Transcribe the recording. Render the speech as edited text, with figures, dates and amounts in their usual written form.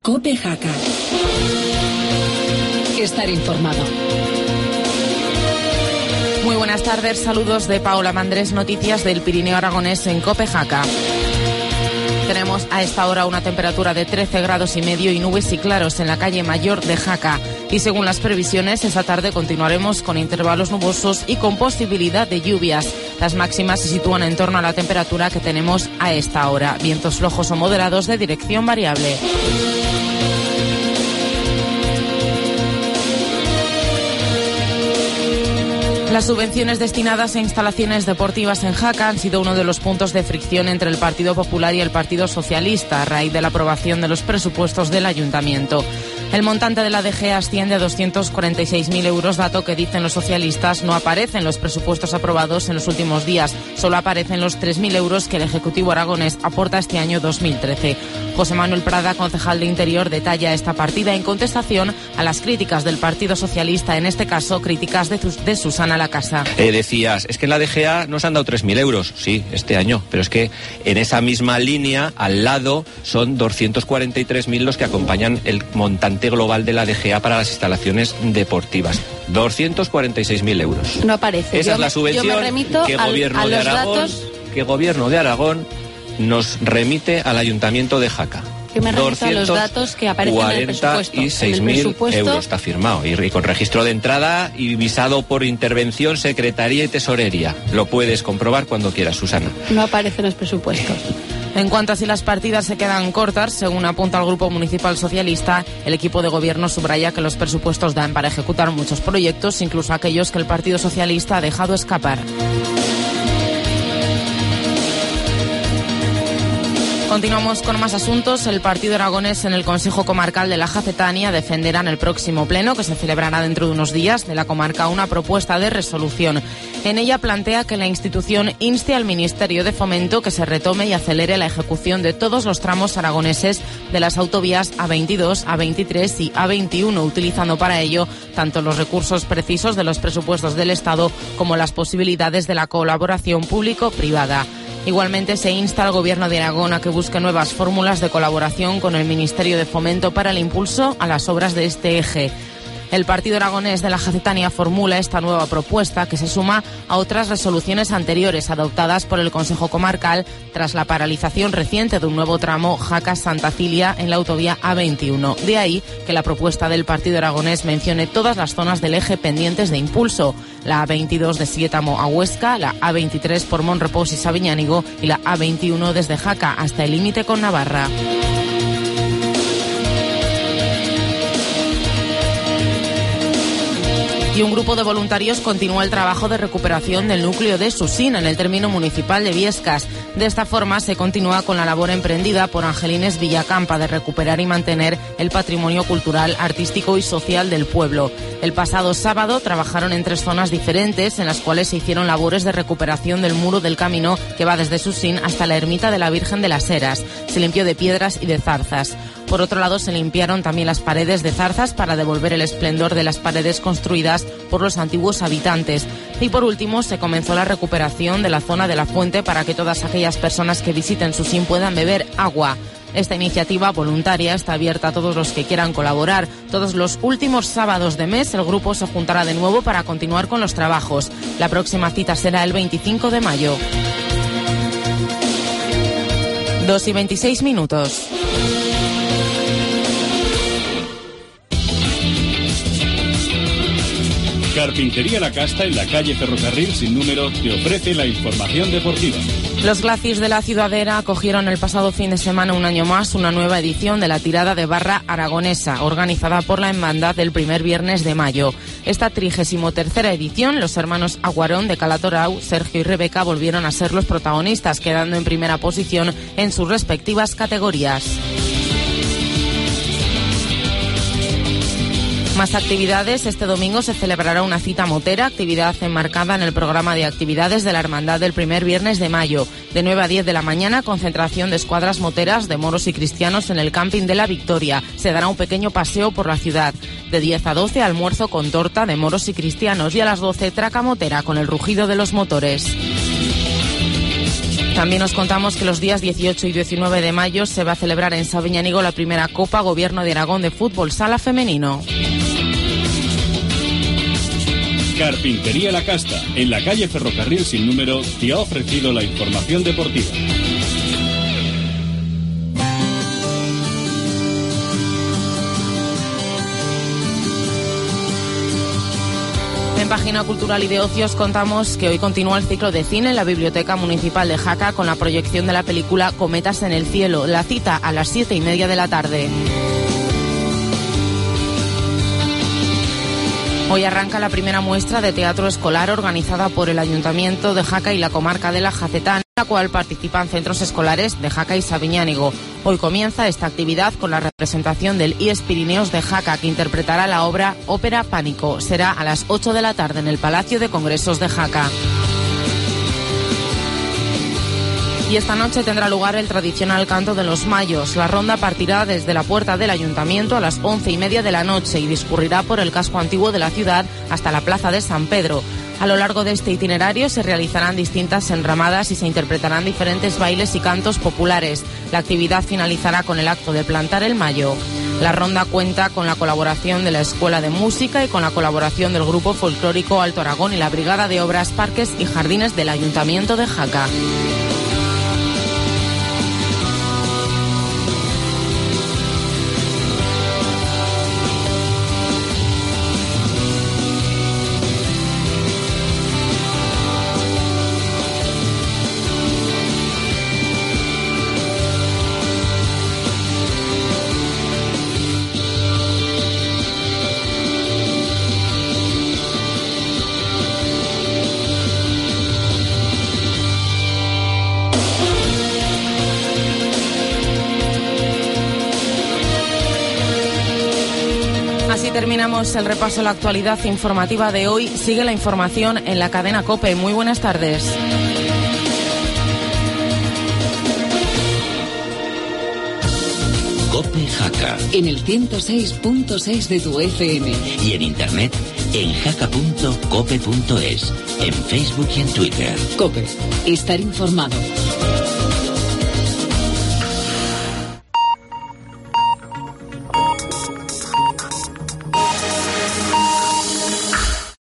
COPE Jaca. Estar informado. Muy buenas tardes, saludos de Paola Mandrés, noticias del Pirineo Aragonés en COPE Jaca. Tenemos a esta hora una temperatura de 13 grados y medio y nubes y claros en la calle Mayor de Jaca. Y según las previsiones, esta tarde continuaremos con intervalos nubosos y con posibilidad de lluvias. Las máximas se sitúan en torno a la temperatura que tenemos a esta hora. Vientos flojos o moderados de dirección variable. Las subvenciones destinadas a instalaciones deportivas en Jaca han sido uno de los puntos de fricción entre el Partido Popular y el Partido Socialista a raíz de la aprobación de los presupuestos del Ayuntamiento. El montante de la DG asciende a 246.000 euros, dato que dicen los socialistas no aparece en los presupuestos aprobados en los últimos días. Solo aparecen los 3.000 euros que el Ejecutivo aragonés aporta este año 2013. José Manuel Prada, concejal de Interior, detalla esta partida en contestación a las críticas del Partido Socialista, en este caso críticas de Susana Lacasa. Decías, es que en la DGA nos han dado 3.000 euros, sí, este año, pero es que en esa misma línea, al lado, son 243.000 los que acompañan el montante global de la DGA para las instalaciones deportivas. 246.000 euros. No aparece. Esa es la subvención que el Gobierno de Aragón nos remite al Ayuntamiento de Jaca. Que me remito a los datos que aparecen en el presupuesto. 46.000 euros está firmado y con registro de entrada y visado por intervención, Secretaría y Tesorería. Lo puedes comprobar cuando quieras, Susana. No aparecen los presupuestos. En cuanto a si las partidas se quedan cortas, según apunta el Grupo Municipal Socialista, el equipo de gobierno subraya que los presupuestos dan para ejecutar muchos proyectos, incluso aquellos que el Partido Socialista ha dejado escapar. Continuamos con más asuntos. El Partido Aragonés en el Consejo Comarcal de la Jacetania defenderá en el próximo pleno, que se celebrará dentro de unos días, de la comarca una propuesta de resolución. En ella plantea que la institución inste al Ministerio de Fomento que se retome y acelere la ejecución de todos los tramos aragoneses de las autovías A22, A23 y A21, utilizando para ello tanto los recursos precisos de los presupuestos del Estado como las posibilidades de la colaboración público-privada. Igualmente se insta al Gobierno de Aragón a que busque nuevas fórmulas de colaboración con el Ministerio de Fomento para el impulso a las obras de este eje. El Partido Aragonés de la Jacetania formula esta nueva propuesta que se suma a otras resoluciones anteriores adoptadas por el Consejo Comarcal tras la paralización reciente de un nuevo tramo Jaca-Santa Cilia en la autovía A21. De ahí que la propuesta del Partido Aragonés mencione todas las zonas del eje pendientes de impulso: la A22 de Siétamo a Huesca, la A23 por Monrepós y Sabiñánigo y la A21 desde Jaca hasta el límite con Navarra. Y un grupo de voluntarios continúa el trabajo de recuperación del núcleo de Susín en el término municipal de Viescas. De esta forma se continúa con la labor emprendida por Angelines Villacampa de recuperar y mantener el patrimonio cultural, artístico y social del pueblo. El pasado sábado trabajaron en 3 zonas diferentes en las cuales se hicieron labores de recuperación del muro del camino que va desde Susín hasta la ermita de la Virgen de las Heras. Se limpió de piedras y de zarzas. Por otro lado, se limpiaron también las paredes de zarzas para devolver el esplendor de las paredes construidas por los antiguos habitantes. Y por último, se comenzó la recuperación de la zona de la fuente para que todas aquellas personas que visiten Susín puedan beber agua. Esta iniciativa voluntaria está abierta a todos los que quieran colaborar. Todos los últimos sábados de mes el grupo se juntará de nuevo para continuar con los trabajos. La próxima cita será el 25 de mayo. 2:26. Carpintería La Casta en la calle Ferrocarril sin número te ofrece la información deportiva. Los Glacis de la Ciudadera acogieron el pasado fin de semana un año más una nueva edición de la tirada de barra aragonesa, organizada por la Hermandad del primer viernes de mayo. Esta 33ª edición, los hermanos Aguarón de Calatorau, Sergio y Rebeca volvieron a ser los protagonistas, quedando en primera posición en sus respectivas categorías. Más actividades. Este domingo se celebrará una cita motera, actividad enmarcada en el programa de actividades de la Hermandad del primer viernes de mayo. De 9 a 10 de la mañana, concentración de escuadras moteras de moros y cristianos en el camping de la Victoria. Se dará un pequeño paseo por la ciudad. De 10 a 12, almuerzo con torta de moros y cristianos. Y a las 12, traca motera con el rugido de los motores. También os contamos que los días 18 y 19 de mayo se va a celebrar en Sabiñánigo la primera Copa Gobierno de Aragón de Fútbol Sala Femenino. Carpintería La Casta, en la calle Ferrocarril sin número, te ha ofrecido la información deportiva. En Página Cultural y de Ocios contamos que hoy continúa el ciclo de cine en la Biblioteca Municipal de Jaca con la proyección de la película Cometas en el cielo. La cita a las 7:30 de la tarde. Hoy arranca la primera muestra de teatro escolar organizada por el Ayuntamiento de Jaca y la comarca de la Jacetania, en la cual participan centros escolares de Jaca y Sabiñánigo. Hoy comienza esta actividad con la representación del IES Pirineos de Jaca, que interpretará la obra Ópera Pánico. Será a las 8 de la tarde en el Palacio de Congresos de Jaca. Y esta noche tendrá lugar el tradicional canto de los Mayos. La ronda partirá desde la puerta del Ayuntamiento a las 11:30 de la noche y discurrirá por el casco antiguo de la ciudad hasta la plaza de San Pedro. A lo largo de este itinerario se realizarán distintas enramadas y se interpretarán diferentes bailes y cantos populares. La actividad finalizará con el acto de plantar el mayo. La ronda cuenta con la colaboración de la Escuela de Música y con la colaboración del Grupo Folclórico Alto Aragón y la Brigada de Obras, Parques y Jardines del Ayuntamiento de Jaca. Terminamos el repaso a la actualidad informativa de hoy. Sigue la información en la cadena COPE. Muy buenas tardes. COPE Jaca. En el 106.6 de tu FM. Y en internet en jaca.cope.es. En Facebook y en Twitter. COPE. Estar informado.